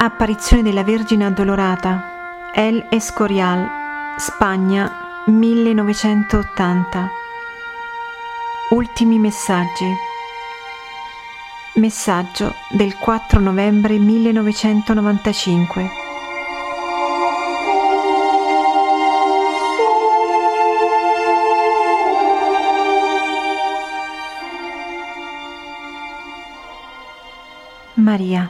Apparizione della Vergine Addolorata, El Escorial, Spagna, 1980. Ultimi messaggi. Messaggio del 4 novembre 1995. Maria.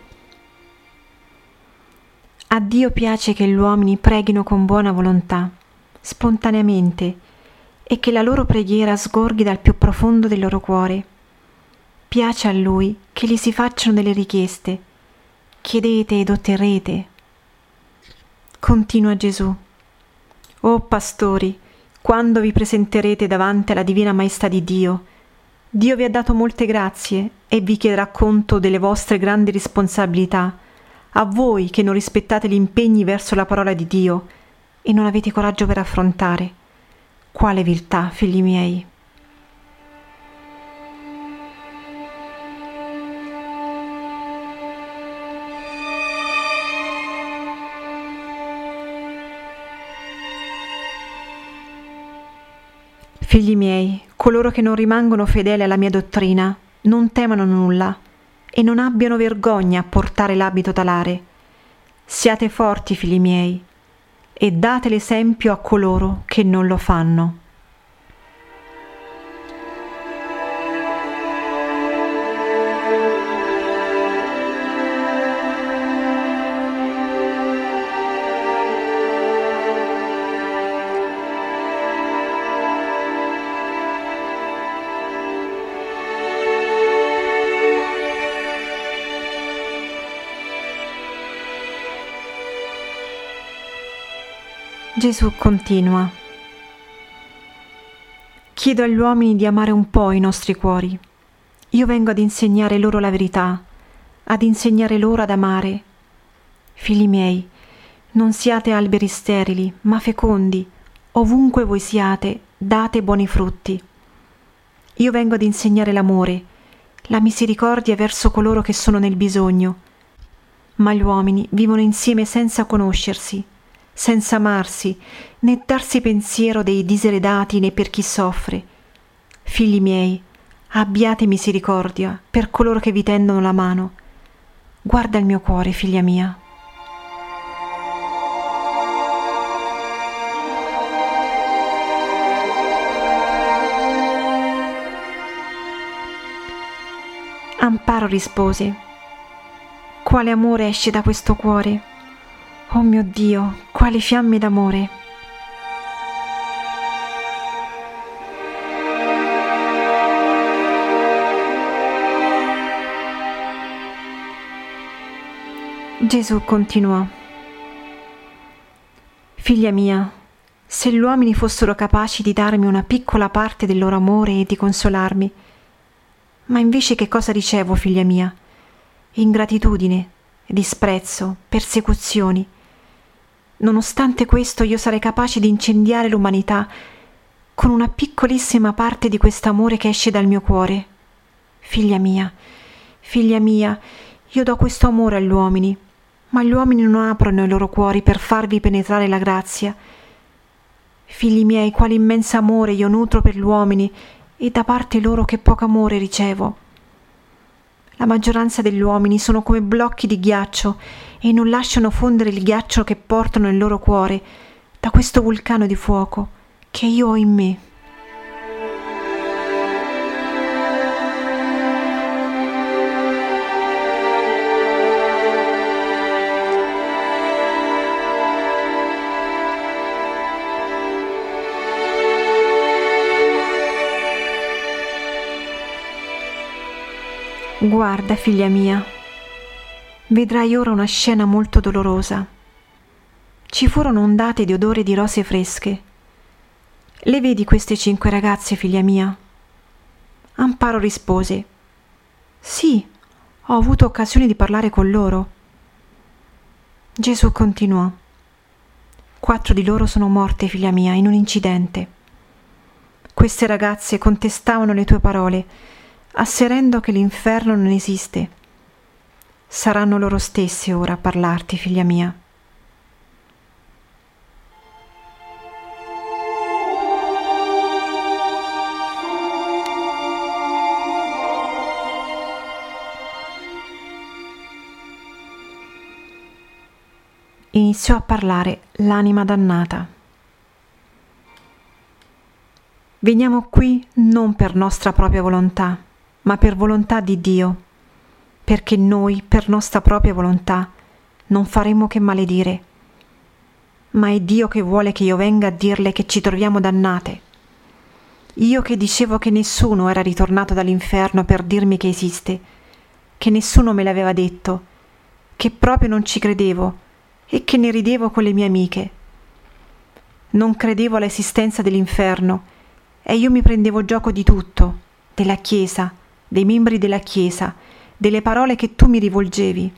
A Dio piace che gli uomini preghino con buona volontà, spontaneamente, e che la loro preghiera sgorghi dal più profondo del loro cuore. Piace a Lui che gli si facciano delle richieste. Chiedete ed otterrete. Continua Gesù. O pastori, quando vi presenterete davanti alla divina maestà di Dio, Dio vi ha dato molte grazie e vi chiederà conto delle vostre grandi responsabilità. A voi che non rispettate gli impegni verso la parola di Dio e non avete coraggio per affrontare. Quale viltà, figli miei! Figli miei, coloro che non rimangono fedeli alla mia dottrina non temano nulla e non abbiano vergogna a portare l'abito talare. Siate forti, figli miei, e date l'esempio a coloro che non lo fanno. Gesù continua. Chiedo agli uomini di amare un po' i nostri cuori. Io vengo ad insegnare loro la verità, ad insegnare loro ad amare. Figli miei, non siate alberi sterili, ma fecondi. Ovunque voi siate, date buoni frutti. Io vengo ad insegnare l'amore, la misericordia verso coloro che sono nel bisogno. Ma gli uomini vivono insieme senza conoscersi, senza amarsi, né darsi pensiero dei diseredati né per chi soffre. Figli miei, abbiate misericordia per coloro che vi tendono la mano. Guarda il mio cuore, figlia mia. Amparo rispose: quale amore esce da questo cuore? Oh mio Dio, quali fiamme d'amore! Gesù continuò: figlia mia, se gli uomini fossero capaci di darmi una piccola parte del loro amore e di consolarmi, ma invece che cosa ricevo, figlia mia? Ingratitudine, disprezzo, persecuzioni. Nonostante questo io sarei capace di incendiare l'umanità con una piccolissima parte di quest'amore che esce dal mio cuore. Figlia mia, io do questo amore agli uomini, ma gli uomini non aprono i loro cuori per farvi penetrare la grazia. Figli miei, quale immenso amore io nutro per gli uomini e da parte loro che poco amore ricevo. La maggioranza degli uomini sono come blocchi di ghiaccio e non lasciano fondere il ghiaccio che portano nel loro cuore da questo vulcano di fuoco che io ho in me. Guarda, figlia mia, vedrai ora una scena molto dolorosa. Ci furono ondate di odore di rose fresche. Le vedi queste 5 ragazze, figlia mia? Amparo rispose: sì, ho avuto occasione di parlare con loro. Gesù continuò: 4 di loro sono morte, figlia mia, in un incidente. Queste ragazze contestavano le tue parole, asserendo che l'inferno non esiste. saranno loro stesse ora a parlarti, figlia mia. Iniziò a parlare l'anima dannata. Veniamo qui non per nostra propria volontà, ma per volontà di Dio, perché noi, per nostra propria volontà, non faremo che maledire. Ma è Dio che vuole che io venga a dirle che ci troviamo dannate. Io che dicevo che nessuno era ritornato dall'inferno per dirmi che esiste, che nessuno me l'aveva detto, che proprio non ci credevo e che ne ridevo con le mie amiche. Non credevo all'esistenza dell'inferno e io mi prendevo gioco di tutto, della Chiesa, dei membri della Chiesa, delle parole che tu mi rivolgevi.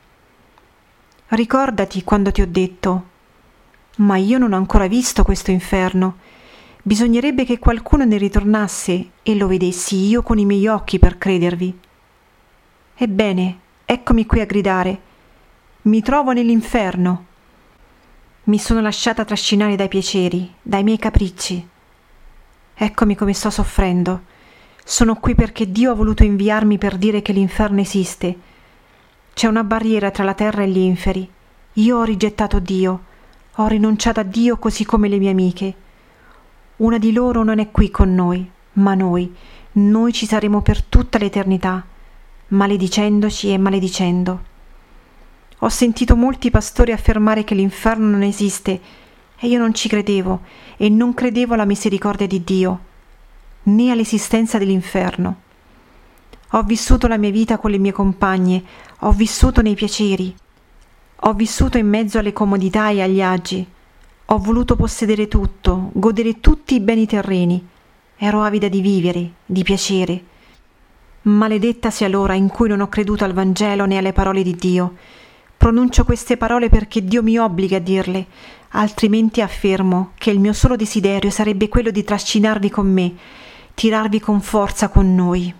Ricordati quando ti ho detto: ma io non ho ancora visto questo inferno, bisognerebbe che qualcuno ne ritornasse e lo vedessi io con i miei occhi per credervi. Ebbene, eccomi qui a gridare: mi trovo nell'inferno. Mi sono lasciata trascinare dai piaceri, dai miei capricci. Eccomi come sto soffrendo. Sono qui perché Dio ha voluto inviarmi per dire che l'inferno esiste. C'è una barriera tra la terra e gli inferi. Io ho rigettato Dio, ho rinunciato a Dio così come le mie amiche. Una di loro non è qui con noi, ma noi ci saremo per tutta l'eternità, maledicendoci e maledicendo. Ho sentito molti pastori affermare che l'inferno non esiste e io non ci credevo e non credevo alla misericordia di Dio, né all'esistenza dell'inferno. Ho vissuto la mia vita con le mie compagne, ho vissuto nei piaceri, ho vissuto in mezzo alle comodità e agli agi, ho voluto possedere tutto, godere tutti i beni terreni, ero avida di vivere, di piacere. Maledetta sia l'ora in cui non ho creduto al Vangelo né alle parole di Dio. Pronuncio queste parole perché Dio mi obbliga a dirle, altrimenti affermo che il mio solo desiderio sarebbe quello di trascinarvi con me, tirarvi con forza con noi.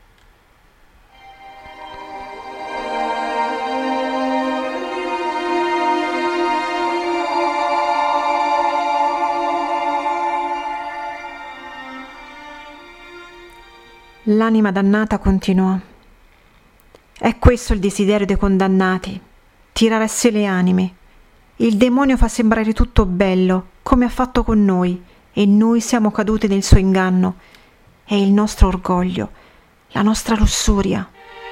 L'anima dannata continuò: è questo il desiderio dei condannati, tirare a sé le anime. Il demonio fa sembrare tutto bello, come ha fatto con noi, e noi siamo cadute nel suo inganno. È il nostro orgoglio, la nostra lussuria.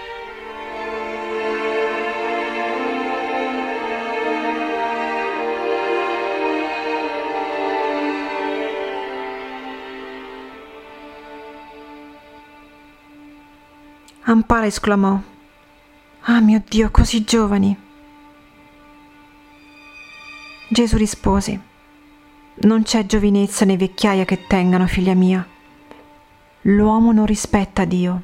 Ampara esclamò: ah mio Dio, così giovani! Gesù rispose: non c'è giovinezza né vecchiaia che tengano, figlia mia. L'uomo non rispetta Dio.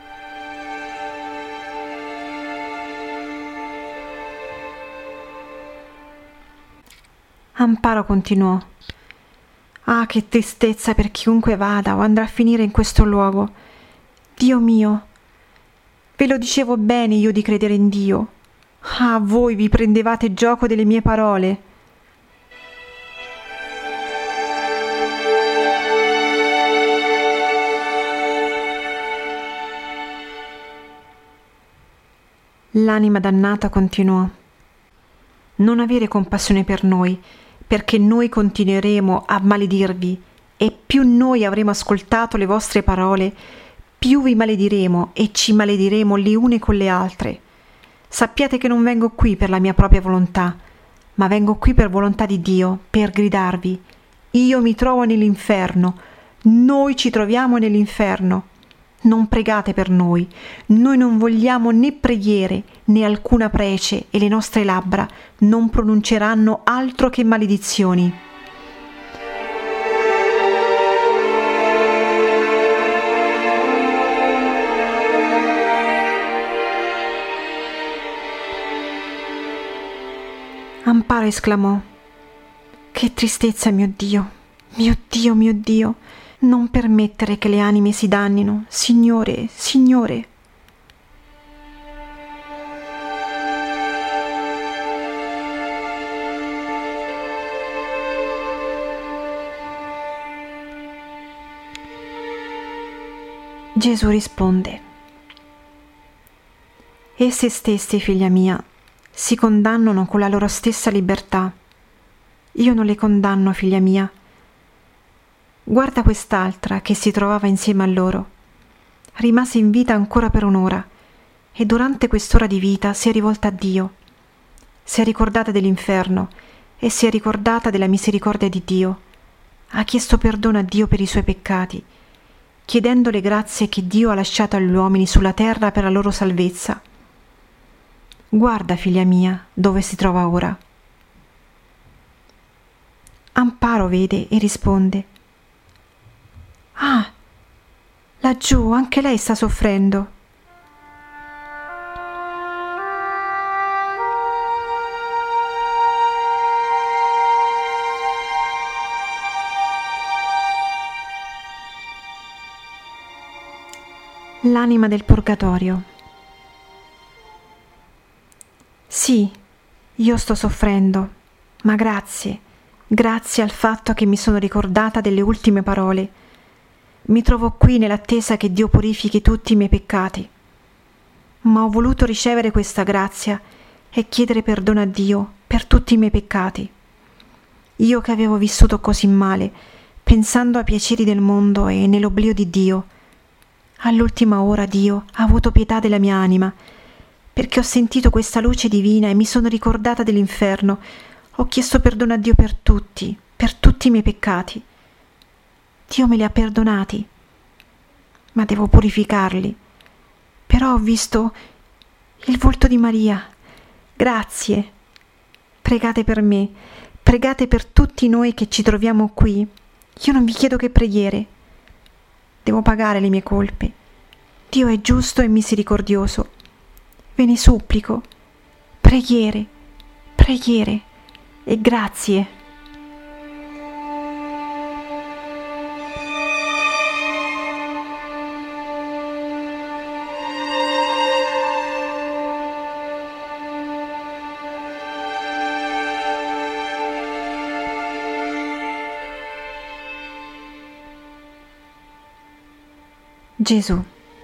Amparo continuò: ah, che tristezza per chiunque vada o andrà a finire in questo luogo. Dio mio, ve lo dicevo bene io di credere in Dio. Ah, voi vi prendevate gioco delle mie parole. L'anima dannata continuò: non avere compassione per noi, perché noi continueremo a maledirvi, e più noi avremo ascoltato le vostre parole, più vi malediremo e ci malediremo le une con le altre. Sappiate che non vengo qui per la mia propria volontà, ma vengo qui per volontà di Dio, per gridarvi: io mi trovo nell'inferno, noi ci troviamo nell'inferno. Non pregate per noi non vogliamo né preghiere né alcuna prece, e le nostre labbra non pronunceranno altro che maledizioni. Amparo esclamò: che tristezza, mio Dio, mio Dio, mio Dio! Non permettere che le anime si dannino, Signore, Signore. Gesù risponde: esse stesse, figlia mia, si condannano con la loro stessa libertà. Io non le condanno, figlia mia. Guarda quest'altra che si trovava insieme a loro. Rimase in vita ancora per un'ora e durante quest'ora di vita si è rivolta a Dio. Si è ricordata dell'inferno e si è ricordata della misericordia di Dio. Ha chiesto perdono a Dio per i suoi peccati, chiedendo le grazie che Dio ha lasciato agli uomini sulla terra per la loro salvezza. Guarda, figlia mia, dove si trova ora. Amparo vede e risponde: ah, laggiù anche lei sta soffrendo. L'anima del purgatorio. Sì, io sto soffrendo, ma grazie al fatto che mi sono ricordata delle ultime parole. Mi trovo qui nell'attesa che Dio purifichi tutti i miei peccati. Ma ho voluto ricevere questa grazia e chiedere perdono a Dio per tutti i miei peccati. Io che avevo vissuto così male, pensando ai piaceri del mondo e nell'oblio di Dio. All'ultima ora Dio ha avuto pietà della mia anima, perché ho sentito questa luce divina e mi sono ricordata dell'inferno. Ho chiesto perdono a Dio per tutti i miei peccati. Dio me li ha perdonati, ma devo purificarli. Però ho visto il volto di Maria. Grazie. Pregate per me, pregate per tutti noi che ci troviamo qui. Io non vi chiedo che preghiere. Devo pagare le mie colpe. Dio è giusto e misericordioso. Ve ne supplico. Preghiere e grazie. Gesù.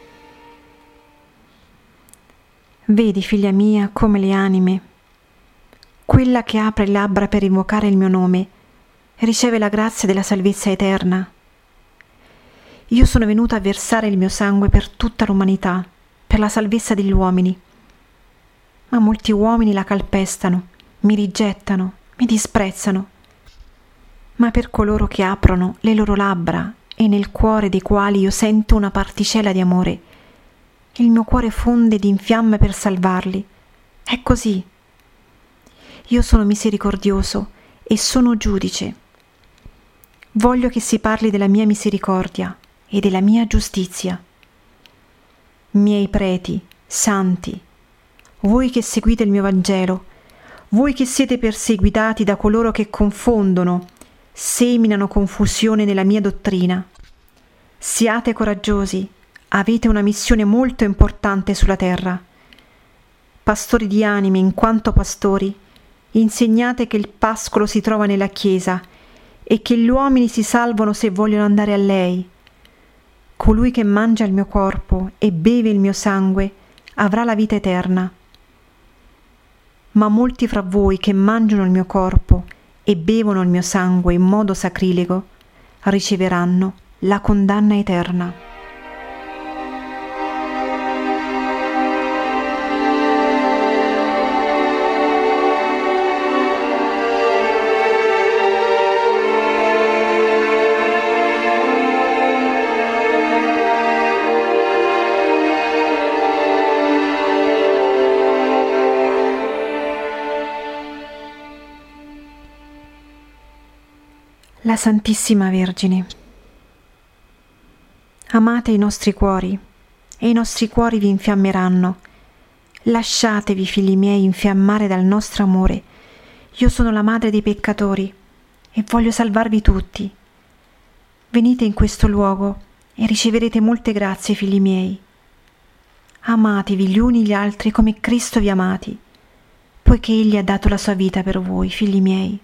Vedi, figlia mia, come le anime, quella che apre le labbra per invocare il mio nome, riceve la grazia della salvezza eterna. Io sono venuta a versare il mio sangue per tutta l'umanità, per la salvezza degli uomini. Ma molti uomini la calpestano, mi rigettano, mi disprezzano. Ma per coloro che aprono le loro labbra e nel cuore dei quali io sento una particella di amore, il mio cuore fonde di infiamme per salvarli. È così. Io sono misericordioso e sono giudice. Voglio che si parli della mia misericordia e della mia giustizia. Miei preti, santi, voi che seguite il mio Vangelo, voi che siete perseguitati da coloro che confondono, seminano confusione nella mia dottrina. Siate coraggiosi, avete una missione molto importante sulla terra. Pastori di anime, in quanto pastori, insegnate che il pascolo si trova nella Chiesa e che gli uomini si salvano se vogliono andare a lei. Colui che mangia il mio corpo e beve il mio sangue avrà la vita eterna. Ma molti fra voi che mangiano il mio corpo e bevono il mio sangue in modo sacrilego riceveranno la condanna eterna. La Santissima Vergine. Amate i nostri cuori e i nostri cuori vi infiammeranno. Lasciatevi, figli miei, infiammare dal nostro amore. Io sono la madre dei peccatori e voglio salvarvi tutti. Venite in questo luogo e riceverete molte grazie, figli miei. Amatevi gli uni gli altri come Cristo vi ha amati, poiché Egli ha dato la sua vita per voi, figli miei.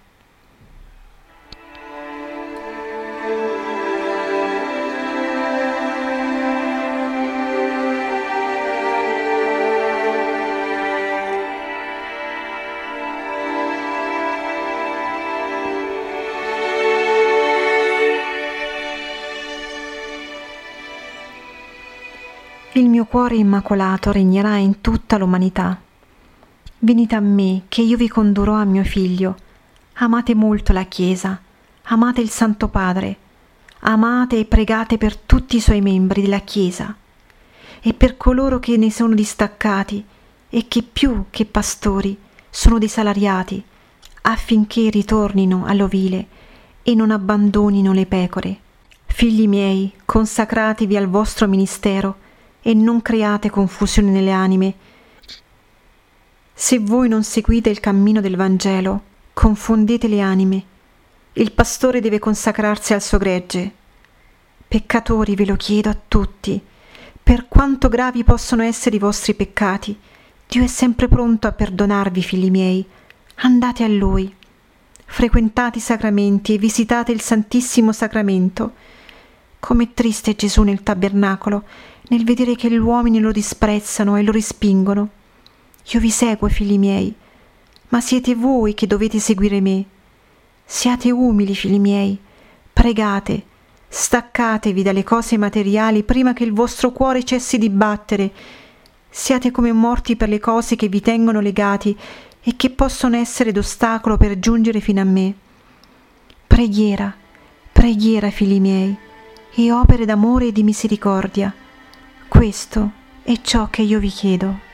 mio cuore immacolato regnerà in tutta l'umanità. Venite a me, che io vi condurrò a mio figlio. Amate molto la Chiesa, amate il Santo Padre, amate e pregate per tutti i suoi membri della Chiesa e per coloro che ne sono distaccati e che più che pastori sono dei salariati, affinché ritornino all'ovile e non abbandonino le pecore. Figli miei, consacratevi al vostro ministero e non create confusione nelle anime. Se voi non seguite il cammino del Vangelo, confondete le anime. Il pastore deve consacrarsi al suo gregge. Peccatori, ve lo chiedo a tutti, per quanto gravi possono essere i vostri peccati, Dio è sempre pronto a perdonarvi, figli miei. Andate a Lui. Frequentate i sacramenti e visitate il Santissimo Sacramento. Com'è triste Gesù nel tabernacolo, nel vedere che gli uomini lo disprezzano e lo respingono. Io vi seguo, figli miei, ma siete voi che dovete seguire me. Siate umili, figli miei, pregate, staccatevi dalle cose materiali prima che il vostro cuore cessi di battere. Siate come morti per le cose che vi tengono legati e che possono essere d'ostacolo per giungere fino a me. Preghiera, preghiera, figli miei, e opere d'amore e di misericordia. Questo è ciò che io vi chiedo.